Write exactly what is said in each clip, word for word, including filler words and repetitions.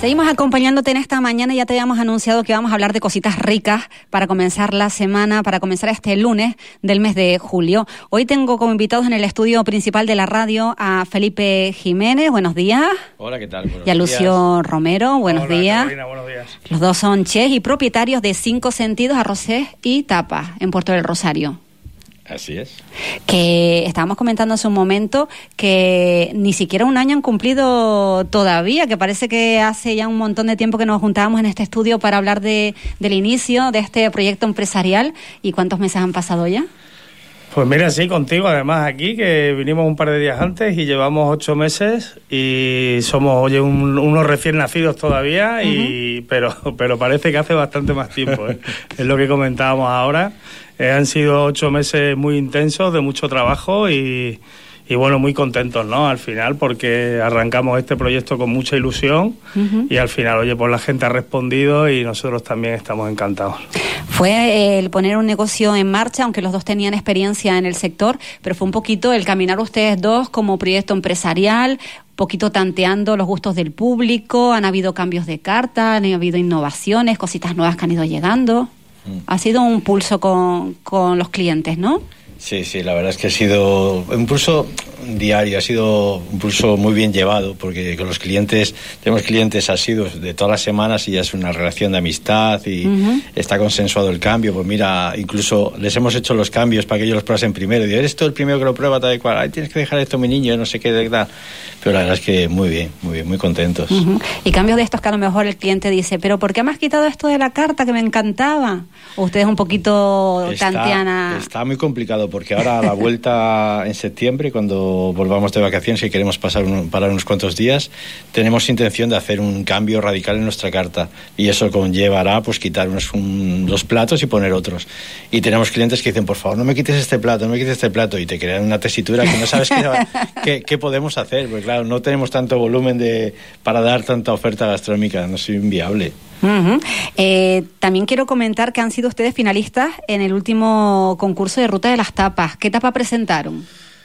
Seguimos acompañándote en esta mañana. Ya te habíamos anunciado que vamos a hablar de cositas ricas para comenzar la semana, para comenzar este lunes del mes de julio. Hoy tengo como invitados en el estudio principal de la radio a Felipe Jiménez. Buenos días. Hola, ¿qué tal? Buenos y a Lucio días. Romero. Buenos Hola, días. Carolina, buenos días. Los dos son chefs y propietarios de Cinco Sentidos, Arroces y Tapas en Puerto del Rosario. Así es. Que estábamos comentando hace un momento que ni siquiera un año han cumplido todavía, que parece que hace ya un montón de tiempo que nos juntábamos en este estudio para hablar de, del inicio de este proyecto empresarial. ¿Y cuántos meses han pasado ya? Pues mira, sí, contigo además aquí, que vinimos un par de días antes y llevamos ocho meses y somos, oye, un, unos recién nacidos todavía, y, uh-huh. pero, pero parece que hace bastante más tiempo, ¿eh? Es lo que comentábamos ahora. Eh, han sido ocho meses muy intensos, de mucho trabajo y, y bueno, muy contentos, ¿no? Al final, porque arrancamos este proyecto con mucha ilusión, uh-huh. y al final, oye, pues la gente ha respondido y nosotros también estamos encantados. Fue el poner un negocio en marcha, aunque los dos tenían experiencia en el sector, pero fue un poquito el caminar ustedes dos como proyecto empresarial, un poquito tanteando los gustos del público. Han habido cambios de carta, han habido innovaciones, cositas nuevas que han ido llegando. Ha sido un pulso con, con los clientes, ¿no? Sí, sí, la verdad es que ha sido un pulso diario, ha sido un pulso muy bien llevado, porque con los clientes, tenemos clientes asiduos de todas las semanas y ya es una relación de amistad y uh-huh. está consensuado el cambio. Pues mira, incluso les hemos hecho los cambios para que ellos los prueben primero. Y digo, eres tú el primero que lo prueba, tal y cual. Ay, tienes que dejar esto, mi niño, no sé qué, de tal. Pero la verdad es que muy bien, muy bien, muy contentos. Uh-huh. Y cambios de estos que a lo mejor el cliente dice, pero ¿por qué me has quitado esto de la carta que me encantaba? ¿O ustedes un poquito está, tantean a...? Está muy complicado, porque ahora a la vuelta en septiembre, cuando volvamos de vacaciones y queremos pasar un, parar unos cuantos días, tenemos intención de hacer un cambio radical en nuestra carta, y eso conllevará pues quitar unos un, dos platos y poner otros. Y tenemos clientes que dicen, por favor, no me quites este plato, no me quites este plato, y te crean una tesitura que no sabes qué, qué, qué podemos hacer, porque claro, no tenemos tanto volumen de para dar tanta oferta gastronómica, no es inviable. Uh-huh. Eh, también quiero comentar que han sido ustedes finalistas en el último concurso de Ruta de las Tapas. ¿Qué tapa presentaron?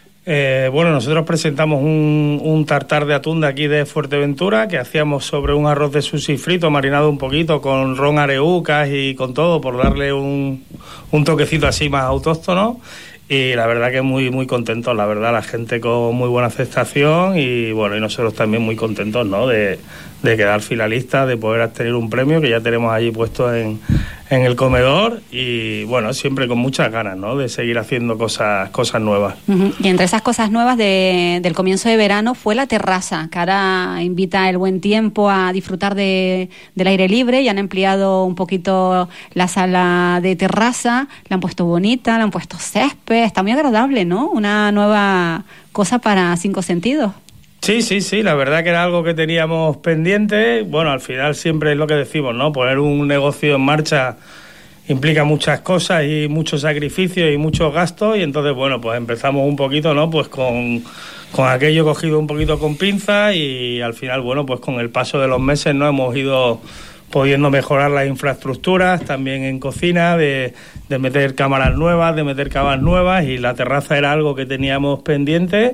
Eh, bueno, nosotros presentamos un, un tartar de atún de aquí de Fuerteventura, que hacíamos sobre un arroz de sushi frito marinado un poquito con ron areucas y con todo, por darle un, un toquecito así más autóctono. Y la verdad que muy muy contentos, la verdad, la gente con muy buena aceptación y bueno, y nosotros también muy contentos, ¿no? De, de quedar finalistas, de poder obtener un premio que ya tenemos allí puesto en, en el comedor, y bueno, siempre con muchas ganas, ¿no? De seguir haciendo cosas cosas nuevas. Uh-huh. Y entre esas cosas nuevas de, del comienzo de verano fue la terraza, que ahora invita el buen tiempo a disfrutar de, del aire libre, y han ampliado un poquito la sala de terraza, la han puesto bonita, la han puesto césped, está muy agradable, ¿no? Una nueva cosa para Cinco Sentidos. Sí, sí, sí, la verdad que era algo que teníamos pendiente. Bueno, al final siempre es lo que decimos, ¿no? Poner un negocio en marcha implica muchas cosas y muchos sacrificios y muchos gastos, y entonces, bueno, pues empezamos un poquito, ¿no? Pues con, con aquello cogido un poquito con pinzas, y al final, bueno, pues con el paso de los meses, ¿no? Hemos ido pudiendo mejorar las infraestructuras, también en cocina, de, de meter cámaras nuevas, de meter cavas nuevas, y la terraza era algo que teníamos pendiente.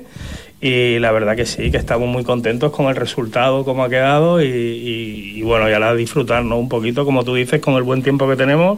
Y la verdad que sí, que estamos muy contentos con el resultado, cómo ha quedado, y, y, y bueno, ya la disfrutar, ¿no? Un poquito, como tú dices, con el buen tiempo que tenemos,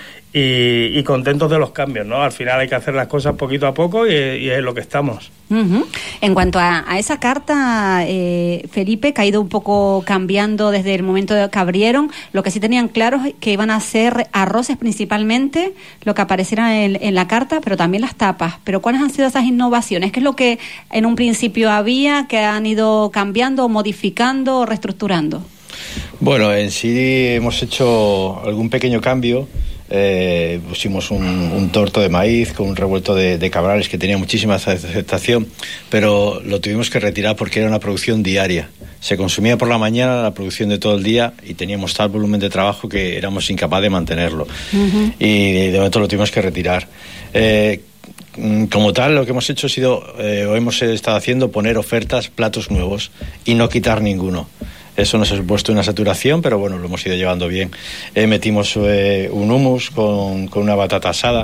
y, y contentos de los cambios, ¿no? Al final hay que hacer las cosas poquito a poco, y, y es lo que estamos. Uh-huh. En cuanto a, a esa carta, eh, Felipe, que ha ido un poco cambiando desde el momento de que abrieron, lo que sí tenían claro es que iban a ser arroces principalmente, lo que apareciera en, en la carta, pero también las tapas. Pero ¿cuáles han sido esas innovaciones? ¿Qué es lo que en un principio había, que han ido cambiando, modificando, reestructurando? Bueno, en sí hemos hecho algún pequeño cambio. Eh, pusimos un, un torto de maíz con un revuelto de, de cabrales que tenía muchísima aceptación, pero lo tuvimos que retirar porque era una producción diaria. Se consumía por la mañana la producción de todo el día, y teníamos tal volumen de trabajo que éramos incapaces de mantenerlo. Uh-huh. Y de momento lo tuvimos que retirar. Eh, como tal, lo que hemos hecho ha sido, eh, o hemos estado haciendo, poner ofertas, platos nuevos, y no quitar ninguno. Eso nos ha supuesto una saturación, pero bueno, lo hemos ido llevando bien. Eh, metimos eh, un hummus con, con una batata asada,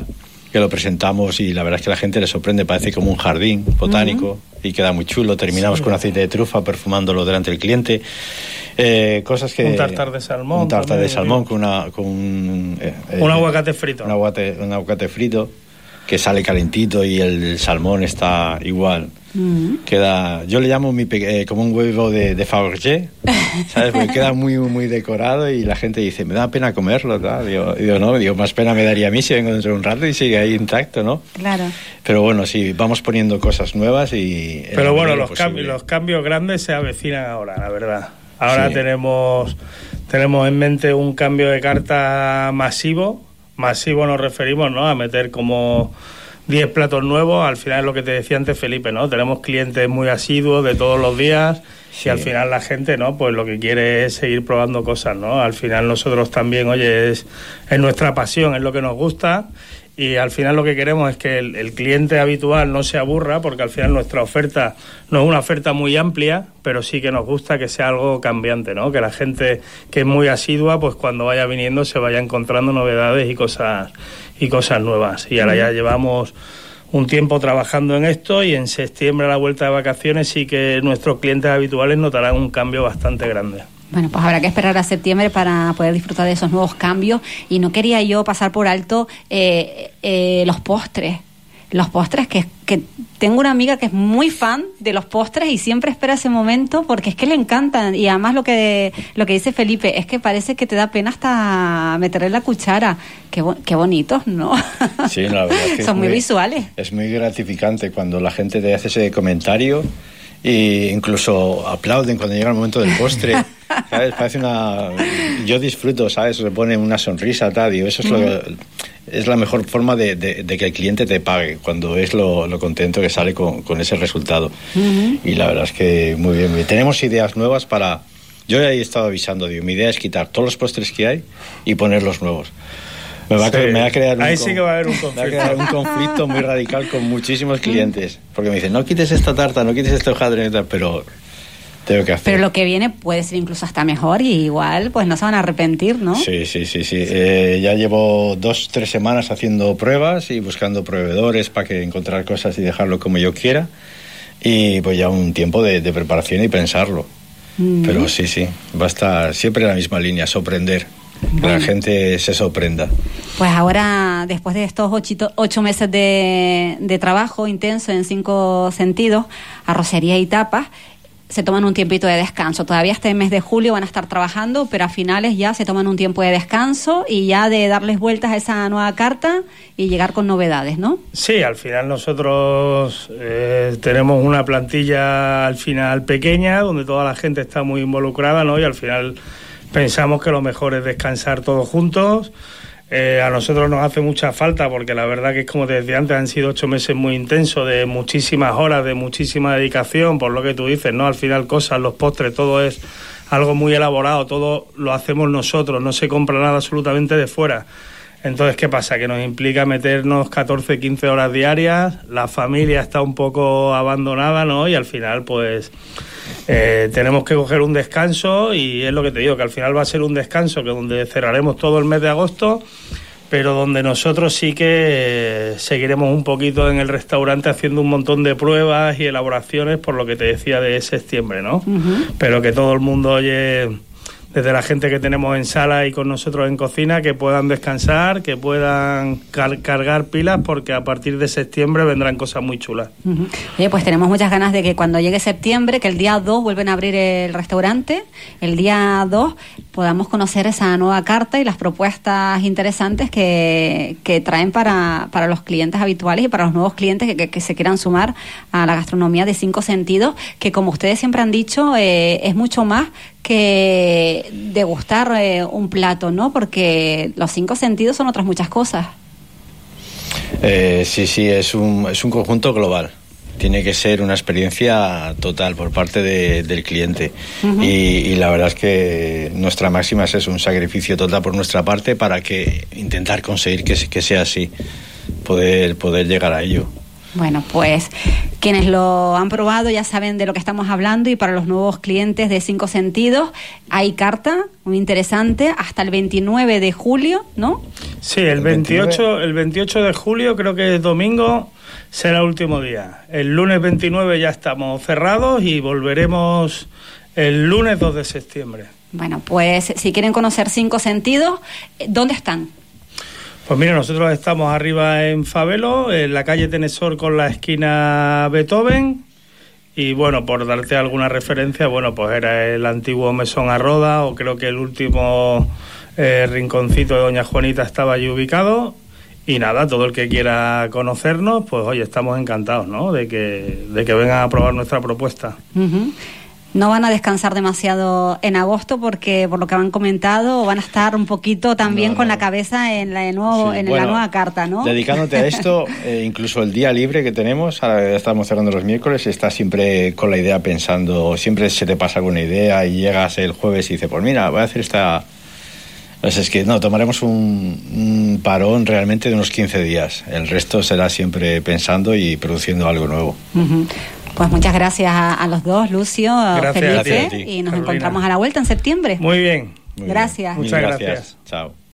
que lo presentamos y la verdad es que la gente le sorprende, parece como un jardín botánico uh-huh. y queda muy chulo. Terminamos sí. con aceite de trufa perfumándolo delante del cliente. Eh, cosas que... Un tartar de salmón. Un tartar de salmón con, una, con un... Eh, un aguacate frito. Un aguacate, un aguacate frito que sale calentito y el, el salmón está igual. Mm. Queda, yo le llamo mi, eh, como un huevo de, de Fabergé, ¿sabes? Porque queda muy muy decorado y la gente dice, me da pena comerlo, ¿no? Digo, digo, no, digo, más pena me daría a mí si vengo dentro de un rato y sigue ahí intacto, ¿no? Claro. Pero bueno, sí, vamos poniendo cosas nuevas y... Pero bueno, los cambios, los cambios grandes se avecinan ahora, la verdad. Ahora sí. tenemos, tenemos en mente un cambio de carta masivo. Masivo nos referimos, ¿no? A meter como diez platos nuevos. Al final es lo que te decía antes, Felipe, ¿no? Tenemos clientes muy asiduos de todos los días sí. y al final la gente, ¿no? Pues lo que quiere es seguir probando cosas, ¿no? Al final nosotros también, oye, es, es nuestra pasión, es lo que nos gusta. Y al final lo que queremos es que el, el cliente habitual no se aburra, porque al final nuestra oferta no es una oferta muy amplia, pero sí que nos gusta que sea algo cambiante, ¿no? Que la gente que es muy asidua, pues cuando vaya viniendo se vaya encontrando novedades y cosas y cosas nuevas. Y ahora ya llevamos un tiempo trabajando en esto y en septiembre a la vuelta de vacaciones sí que nuestros clientes habituales notarán un cambio bastante grande. Bueno, pues habrá que esperar a septiembre para poder disfrutar de esos nuevos cambios. Y no quería yo pasar por alto eh, eh, los postres. Los postres, que, que tengo una amiga que es muy fan de los postres y siempre espera ese momento porque es que le encantan. Y además lo que lo que dice Felipe es que parece que te da pena hasta meterle la cuchara. Qué, bo- qué bonitos, ¿no? Sí, la verdad es que son muy, muy visuales. Es muy gratificante cuando la gente te hace ese comentario e incluso aplauden cuando llega el momento del postre. ¿Sabes? Parece una... Yo disfruto, ¿sabes? Se pone una sonrisa, tal, y eso es, lo, es la mejor forma de, de, de que el cliente te pague, cuando es lo, lo contento que sale con, con ese resultado. Uh-huh. Y la verdad es que muy bien. Tenemos ideas nuevas para... Yo ya he estado avisando, digo, mi idea es quitar todos los postres que hay y poner los nuevos. Me va, sí. a, me va a crear un, Ahí sí que va a haber un conflicto. Me va a crear un conflicto muy radical con muchísimos clientes, porque me dicen, no quites esta tarta, no quites este hojaldre, pero... Tengo que hacer. Pero lo que viene puede ser incluso hasta mejor y igual pues no se van a arrepentir, ¿no? Sí, sí, sí, sí. Eh, ya llevo dos, tres semanas haciendo pruebas y buscando proveedores para que encontrar cosas y dejarlo como yo quiera. Y pues ya un tiempo de, de preparación y pensarlo. Mm. Pero sí, sí, va a estar siempre en la misma línea, sorprender. Bueno. Que la gente se sorprenda. Pues ahora, después de estos ocho, ocho meses de, de trabajo intenso en cinco sentidos, arrocería y tapas, se toman un tiempito de descanso. Todavía este mes de julio van a estar trabajando, pero a finales ya se toman un tiempo de descanso y ya de darles vueltas a esa nueva carta y llegar con novedades, ¿no? Sí, al final nosotros eh, tenemos una plantilla al final pequeña, donde toda la gente está muy involucrada, ¿no? Y al final pensamos que lo mejor es descansar todos juntos. Eh, a nosotros nos hace mucha falta porque la verdad que es como te decía antes, han sido ocho meses muy intensos, de muchísimas horas, de muchísima dedicación, por lo que tú dices, ¿no? Al final cosas, los postres, todo es algo muy elaborado, todo lo hacemos nosotros, no se compra nada absolutamente de fuera. Entonces, ¿qué pasa? Que nos implica meternos catorce, quince horas diarias, la familia está un poco abandonada, ¿no? Y al final, pues, eh, tenemos que coger un descanso y es lo que te digo, que al final va a ser un descanso que donde cerraremos todo el mes de agosto, pero donde nosotros sí que eh, seguiremos un poquito en el restaurante haciendo un montón de pruebas y elaboraciones, por lo que te decía de septiembre, ¿no? Uh-huh. Pero que todo el mundo, oye... desde la gente que tenemos en sala y con nosotros en cocina, que puedan descansar, que puedan car- cargar pilas, porque a partir de septiembre vendrán cosas muy chulas. Uh-huh. Oye, pues tenemos muchas ganas de que cuando llegue septiembre, que el día dos vuelven a abrir el restaurante, el día dos podamos conocer esa nueva carta y las propuestas interesantes que, que traen para, para los clientes habituales y para los nuevos clientes que, que, que se quieran sumar a la gastronomía de cinco sentidos, que como ustedes siempre han dicho, eh, es mucho más que degustar eh, un plato, ¿no? Porque los cinco sentidos son otras muchas cosas. Eh, sí, sí, es un, es un conjunto global. Tiene que ser una experiencia total por parte de, del cliente. Uh-huh. y, y la verdad es que nuestra máxima es eso, un sacrificio total por nuestra parte para que intentar conseguir que, que sea así, poder, poder llegar a ello. Bueno, pues quienes lo han probado ya saben de lo que estamos hablando, y para los nuevos clientes de Cinco Sentidos hay carta muy interesante hasta el veintinueve de julio, ¿no? Sí, el veintiocho, el veintiocho de julio, creo que es domingo, será el último día. El lunes veintinueve ya estamos cerrados y volveremos el lunes dos de septiembre. Bueno, pues si quieren conocer Cinco Sentidos, ¿dónde están? Pues mira, nosotros estamos arriba en Fabelo, en la calle Tenesor con la esquina Beethoven, y bueno, por darte alguna referencia, bueno, pues era el antiguo Mesón Arroda, o creo que el último eh, rinconcito de Doña Juanita estaba allí ubicado, y nada, todo el que quiera conocernos, pues oye, estamos encantados, ¿no?, de que, de que vengan a probar nuestra propuesta. Uh-huh. No van a descansar demasiado en agosto porque, por lo que han comentado, van a estar un poquito también no, no. con la cabeza en la, de nuevo, sí, en bueno, la nueva carta, ¿no? Dedicándote a esto, eh, incluso el día libre que tenemos, ahora estamos cerrando los miércoles, estás siempre con la idea pensando, siempre se te pasa alguna idea y llegas el jueves y dices, pues mira, voy a hacer esta... Pues es que no, tomaremos un, un parón realmente de unos quince días. El resto será siempre pensando y produciendo algo nuevo. Uh-huh. Pues muchas gracias a, a los dos, Lucio, gracias, Felipe, gracias a ti, y nos Carolina. Encontramos a la vuelta en septiembre. Muy bien. Muy gracias. Bien. Muchas gracias. gracias. Chao.